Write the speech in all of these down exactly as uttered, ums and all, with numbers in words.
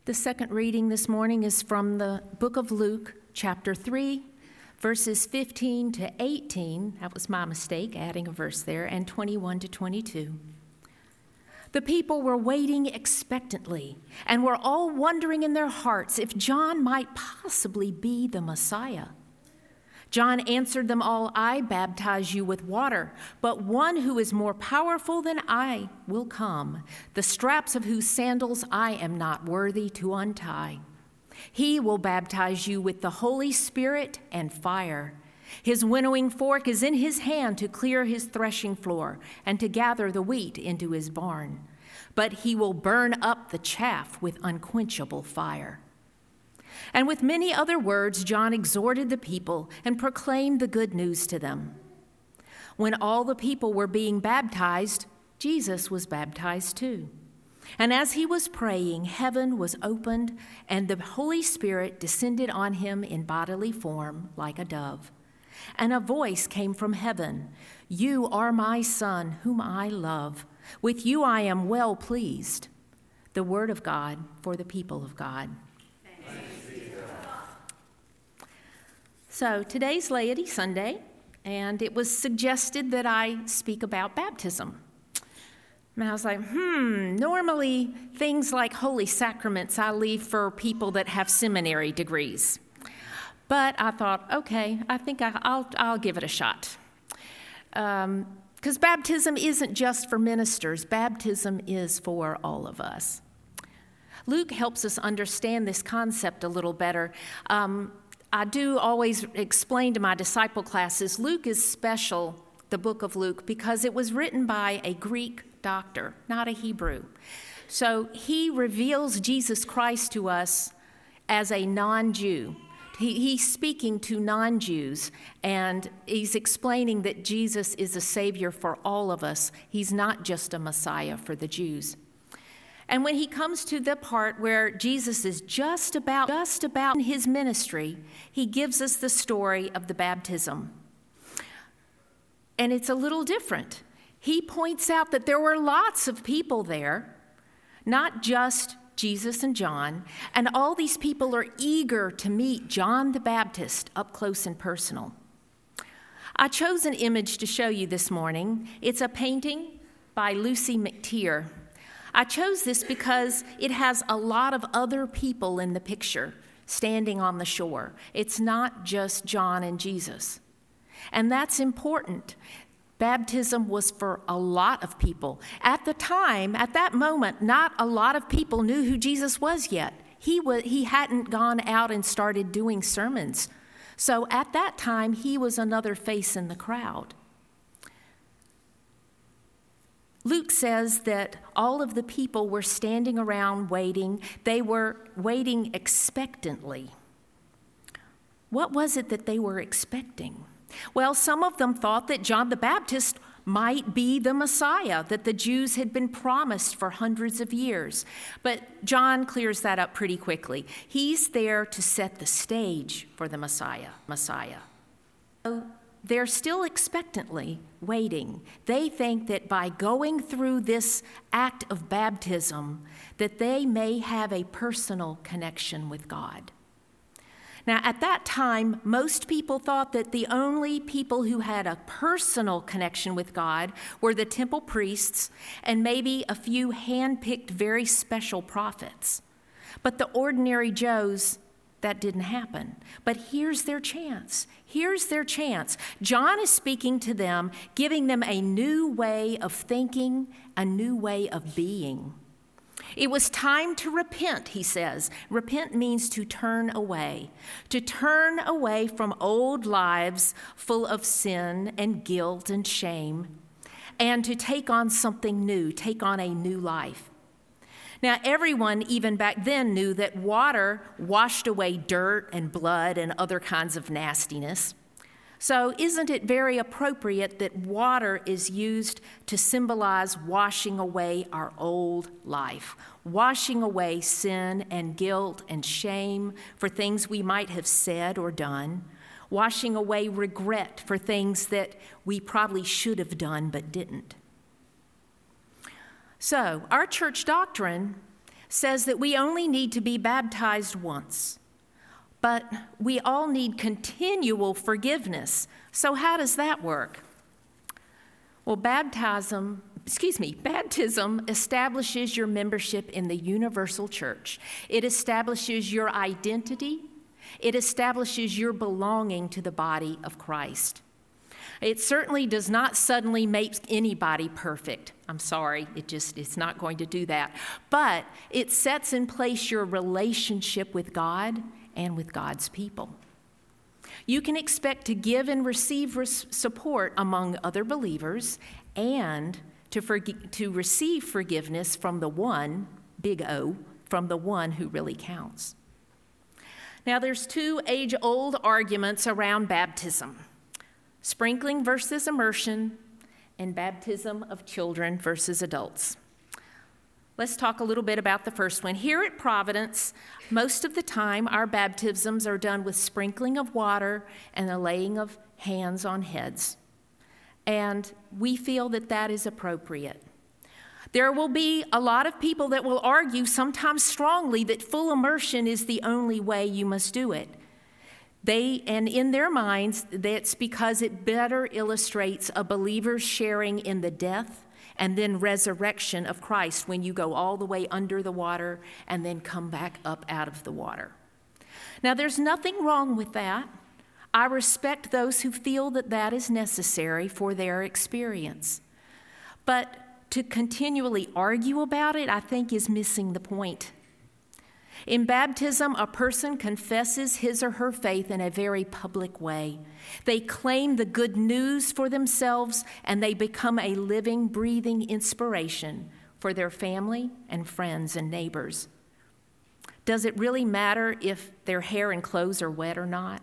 The second reading this morning is from the book of Luke, chapter three, verses fifteen to eighteen. That was my mistake, adding a verse there, and twenty-one to twenty-two. The people were waiting expectantly and were all wondering in their hearts if John might possibly be the Messiah. John answered them all, "I baptize you with water, but one who is more powerful than I will come, the straps of whose sandals I am not worthy to untie. He will baptize you with the Holy Spirit and fire. His winnowing fork is in his hand to clear his threshing floor and to gather the wheat into his barn. But he will burn up the chaff with unquenchable fire." And with many other words, John exhorted the people and proclaimed the good news to them. When all the people were being baptized, Jesus was baptized too. And as he was praying, heaven was opened, and the Holy Spirit descended on him in bodily form like a dove. And a voice came from heaven, "You are my Son, whom I love. With you I am well pleased." The word of God for the people of God. So today's Laity Sunday, and it was suggested that I speak about baptism. And I was like, hmm, normally things like holy sacraments I leave for people that have seminary degrees. But I thought, okay, I think I, I'll, I'll give it a shot. Um, because baptism isn't just for ministers. Baptism is for all of us. Luke helps us understand this concept a little better. Um, I do always explain to my disciple classes, Luke is special, the book of Luke, because it was written by a Greek doctor, not a Hebrew. So he reveals Jesus Christ to us as a non-Jew. He, he's speaking to non-Jews, and he's explaining that Jesus is a Savior for all of us. He's not just a Messiah for the Jews. And when he comes to the part where Jesus is just about, just about in his ministry, he gives us the story of the baptism. And it's a little different. He points out that there were lots of people there, not just Jesus and John, and all these people are eager to meet John the Baptist up close and personal. I chose an image to show you this morning. It's a painting by Lucy McTeer. I chose this because it has a lot of other people in the picture standing on the shore. It's not just John and Jesus. And that's important. Baptism was for a lot of people. At the time, at that moment, not a lot of people knew who Jesus was yet. He was, he hadn't gone out and started doing sermons. So at that time, he was another face in the crowd. Luke says that all of the people were standing around waiting. They were waiting expectantly. What was it that they were expecting? Well, some of them thought that John the Baptist might be the Messiah that the Jews had been promised for hundreds of years. But John clears that up pretty quickly. He's there to set the stage for the Messiah. Messiah. So they're still expectantly waiting. They think that by going through this act of baptism, that they may have a personal connection with God. Now, at that time, most people thought that the only people who had a personal connection with God were the temple priests and maybe a few hand-picked, very special prophets. But the ordinary Joes, that didn't happen. But here's their chance. Here's their chance. John is speaking to them, giving them a new way of thinking, a new way of being. It was time to repent, he says. Repent means to turn away, to turn away from old lives full of sin and guilt and shame, and to take on something new, take on a new life. Now, everyone, even back then, knew that water washed away dirt and blood and other kinds of nastiness. So isn't it very appropriate that water is used to symbolize washing away our old life, washing away sin and guilt and shame for things we might have said or done, washing away regret for things that we probably should have done but didn't. So our church doctrine says that we only need to be baptized once, but we all need continual forgiveness. So how does that work? Well, baptism, excuse me, baptism establishes your membership in the universal church. It establishes your identity. It establishes your belonging to the body of Christ. It certainly does not suddenly make anybody perfect. I'm sorry, it just, it's not going to do that. But it sets in place your relationship with God and with God's people. You can expect to give and receive res- support among other believers and to, forg- to receive forgiveness from the one, big O, from the one who really counts. Now, there's two age-old arguments around baptism: sprinkling versus immersion, and baptism of children versus adults. Let's talk a little bit about the first one. Here at Providence, most of the time our baptisms are done with sprinkling of water and the laying of hands on heads. And we feel that that is appropriate. There will be a lot of people that will argue, sometimes strongly, that full immersion is the only way you must do it. They, and in their minds, that's because it better illustrates a believer's sharing in the death and then resurrection of Christ when you go all the way under the water and then come back up out of the water. Now, there's nothing wrong with that. I respect those who feel that that is necessary for their experience. But to continually argue about it, I think, is missing the point. In baptism, a person confesses his or her faith in a very public way. They claim the good news for themselves, and they become a living, breathing inspiration for their family and friends and neighbors. Does it really matter if their hair and clothes are wet or not?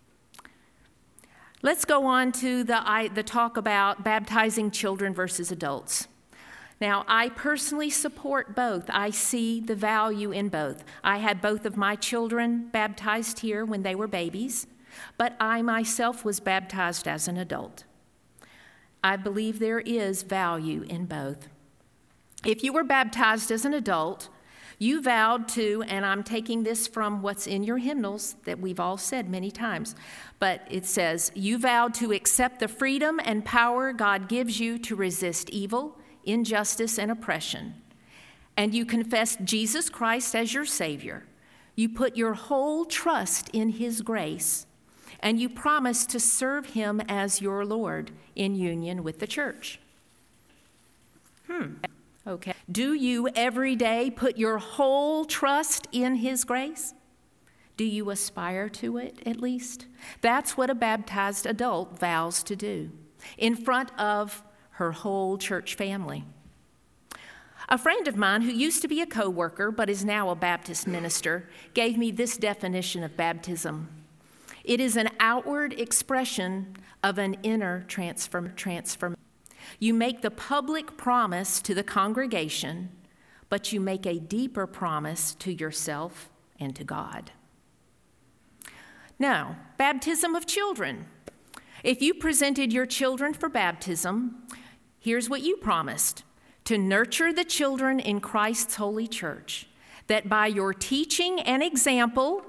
Let's go on to the, I, the talk about baptizing children versus adults. Now, I personally support both. I see the value in both. I had both of my children baptized here when they were babies, but I myself was baptized as an adult. I believe there is value in both. If you were baptized as an adult, you vowed to, and I'm taking this from what's in your hymnals that we've all said many times, but it says, you vowed to accept the freedom and power God gives you to resist evil, injustice, and oppression, and you confessed Jesus Christ as your Savior. You put your whole trust in His grace, and you promised to serve Him as your Lord in union with the church. Hmm, okay. Do you every day put your whole trust in His grace? Do you aspire to it, at least? That's what a baptized adult vows to do in front of her whole church family. A friend of mine who used to be a co-worker but is now a Baptist minister gave me this definition of baptism. It is an outward expression of an inner transform- transformation. You make the public promise to the congregation, but you make a deeper promise to yourself and to God. Now, baptism of children. If you presented your children for baptism, here's what you promised: to nurture the children in Christ's holy church, that by your teaching and example,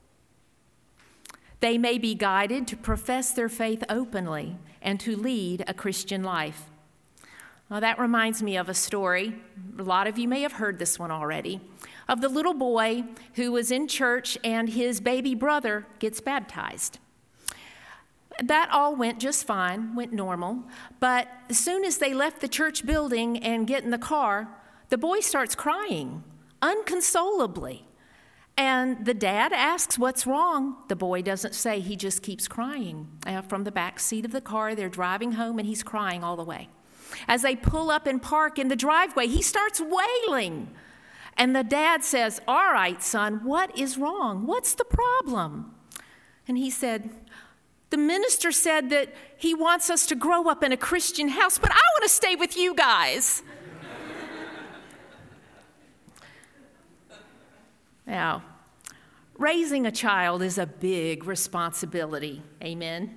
they may be guided to profess their faith openly and to lead a Christian life. Well, that reminds me of a story. A lot of you may have heard this one already, of the little boy who was in church and his baby brother gets baptized. That all went just fine, went normal, but as soon as they left the church building and get in the car, the boy starts crying, unconsolably. And the dad asks, what's wrong? The boy doesn't say, he just keeps crying. Uh, from the back seat of the car, they're driving home and he's crying all the way. As they pull up and park in the driveway, he starts wailing. And the dad says, all right, son, what is wrong? What's the problem? And he said, the minister said that he wants us to grow up in a Christian house, but I want to stay with you guys. Now, raising a child is a big responsibility, amen?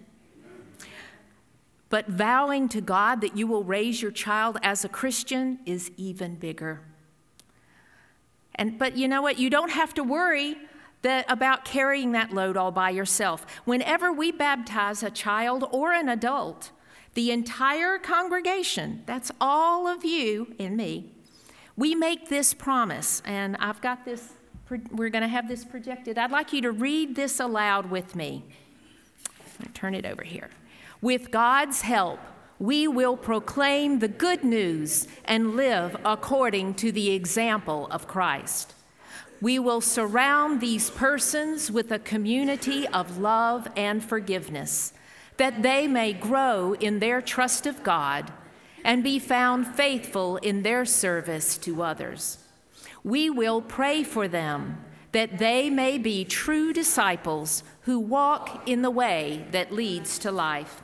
But vowing to God that you will raise your child as a Christian is even bigger. And but you know what? You don't have to worry that about carrying that load all by yourself. Whenever we baptize a child or an adult, the entire congregation, that's all of you and me, we make this promise. And I've got this, we're going to have this projected. I'd like you to read this aloud with me. I'll turn it over here. With God's help, we will proclaim the good news and live according to the example of Christ. We will surround these persons with a community of love and forgiveness, that they may grow in their trust of God and be found faithful in their service to others. We will pray for them, that they may be true disciples who walk in the way that leads to life.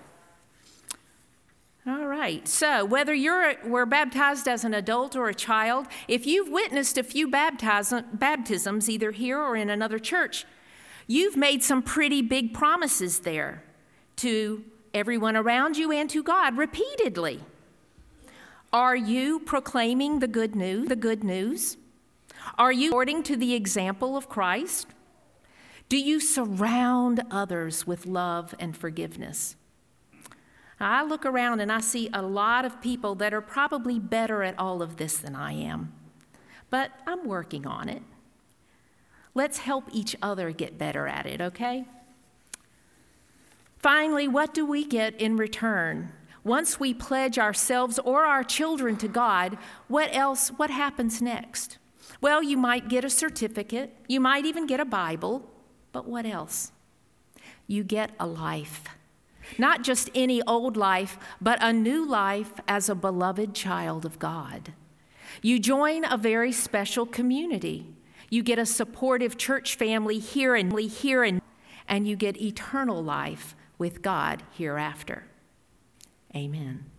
All right, so whether you're were baptized as an adult or a child, if you've witnessed a few baptism, baptisms either here or in another church, you've made some pretty big promises there to everyone around you and to God repeatedly. Are you proclaiming the good news? The good news? Are you according to the example of Christ? Do you surround others with love and forgiveness? I look around and I see a lot of people that are probably better at all of this than I am, but I'm working on it. Let's help each other get better at it, okay? Finally, what do we get in return? Once we pledge ourselves or our children to God, what else, what happens next? Well, you might get a certificate, you might even get a Bible, but what else? You get a life. Not just any old life, but a new life as a beloved child of God. You join a very special community. You get a supportive church family here and here, and, and you get eternal life with God hereafter. Amen.